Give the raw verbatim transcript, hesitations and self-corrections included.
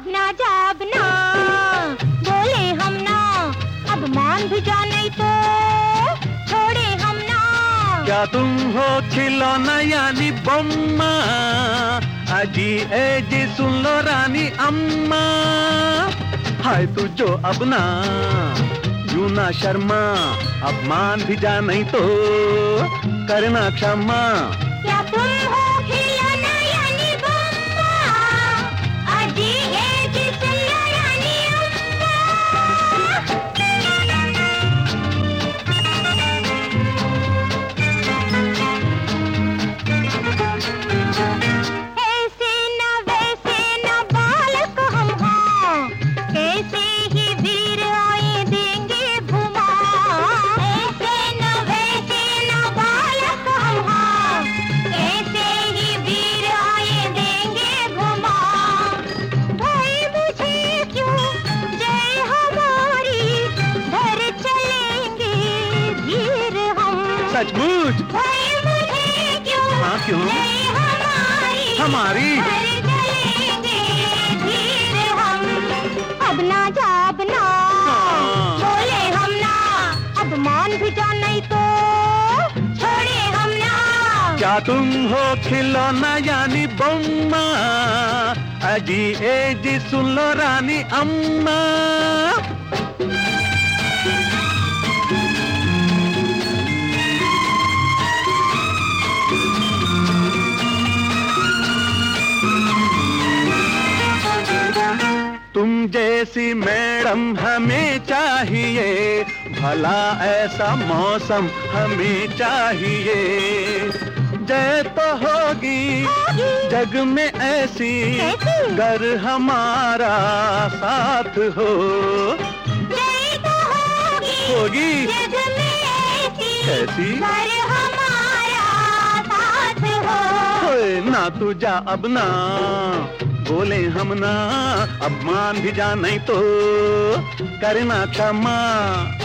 अब ना जा अब ना बोले हम ना, अब मान भी जा नहीं तो छोड़े हम ना। क्या तुम हो खिलौना यानी बम्मा, अजी ए जी सुन लो रानी अम्मा। हाय तू जो अब ना यूं ना शर्मा, अब मान भी जा नहीं तो करना क्षमा। क्या तुम हो खिलौना यानी बम्मा, अजी ए जी सुन लो रानी अम्मा। ऐसे न वैसे न बालक हम हाँ, कैसे ही वीर आए देंगे घुमा। ऐसे न वैसे न बालक हम हाँ, कैसे ही वीर आए देंगे घुमा। भाई मुझे क्यों जय हमारी, धर चलेंगे धीर हम। सचमुच? भाई मुझे क्यों हाँ क्यों? जय हमारी हमारी धर चलेंगे धीर हम। अब ना जा अब ना हाँ। बोले हम ना, अब मान भी जा नहीं तो छोड़े हम ना। क्या तुम हो खिलौना यानी बम्मा, अजी ए जी सुन लो रानी अम्मा। तुम जैसी मैडम हमें चाहिए, भला ऐसा मौसम हमें चाहिए। जय तो होगी जग में ऐसी, कैसी? गर हमारा साथ हो। जय तो होगी होगी जग में ऐसी, कैसी? पर हमारा साथ हो। होए ना तू जा अब ना बोले हम ना, अब मान भी जा नहीं तो करना क्षमा।